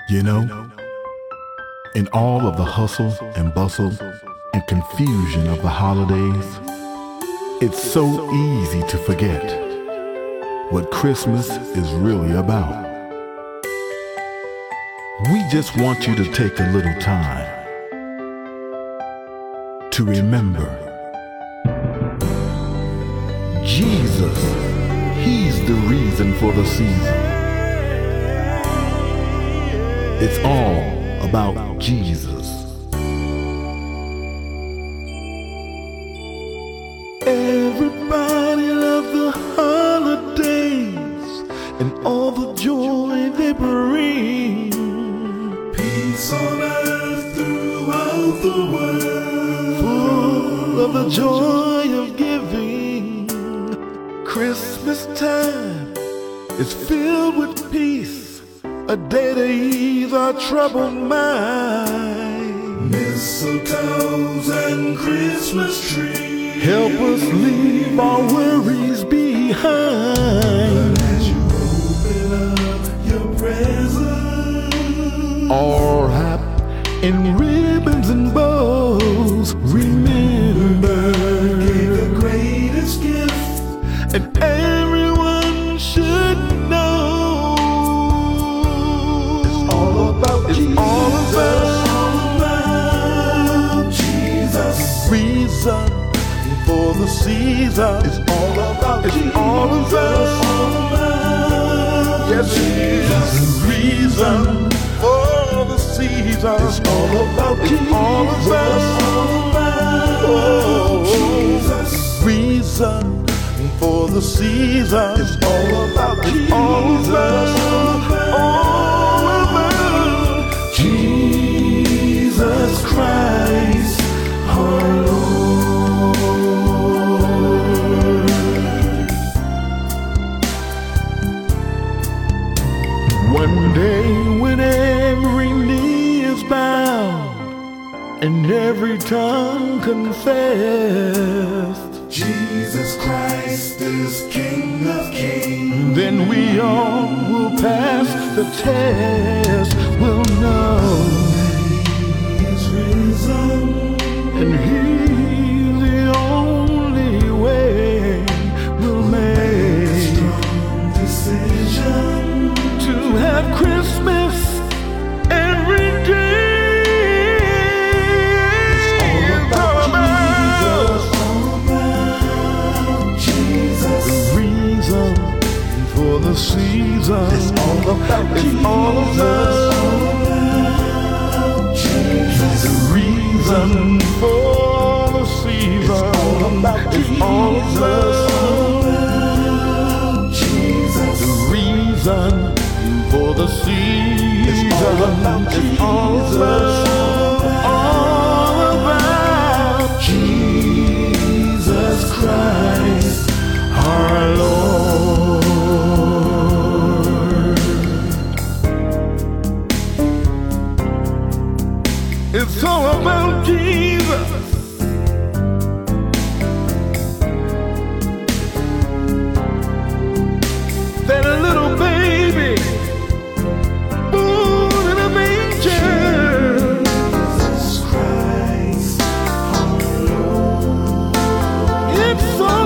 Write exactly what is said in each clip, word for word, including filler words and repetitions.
You know, in all of the hustle and bustle and confusion of the holidays, it's so easy to forget what Christmas is really about. We just want you to take a little time to remember Jesus. He's the reason for the season. It's all about Jesus. Everybody loves the holidays and all the joy they bring. Peace on earth throughout the world, Full of the joy of giving. Christmas time is filled with peace, a day to ease our troubled mind. Mistletoes and Christmas trees Help us leave our worries behind. as you open up your presents, All wrapped in ribbons and bows. Remember, give the greatest gift, and everyone should know it's all about it's Jesus. all about Jesus. Reason for the season. It's all about it's Jesus. all about All about yes, Jesus. it's the reason for the season. It's all about it's all about All about oh, Jesus. reason for the season. It's all about it's all about all about Jesus Christ our Lord. One day when every knee is bowed and every tongue confessed, Jesus Christ is King of Kings. then we all will pass the test. We'll know He is risen. and He's the only way. We'll make Strong decision. to have Christmas every day. All about Jesus. All about Jesus. The reason for the season. It's all about It's all about Jesus. the reason for the season. It's all about Jesus. the reason for the season. It's all about, all about Jesus Christ our Lord. It's all about Jesus. That little baby born in a manger. Jesus Christ, our Lord. It's all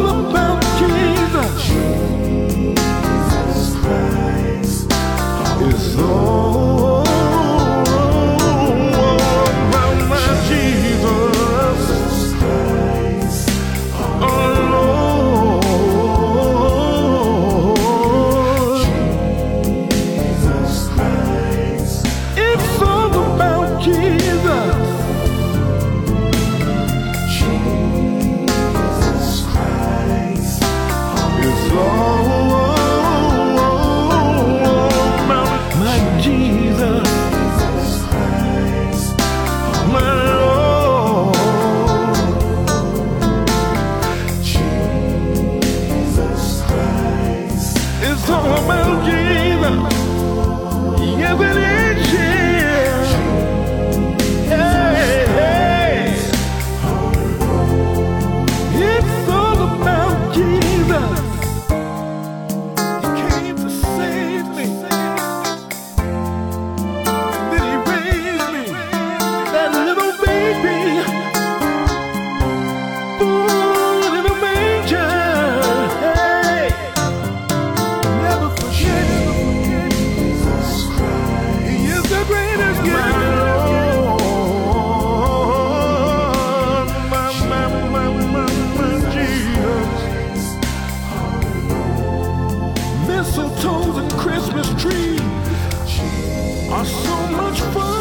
mistletoes and Christmas trees are so much fun.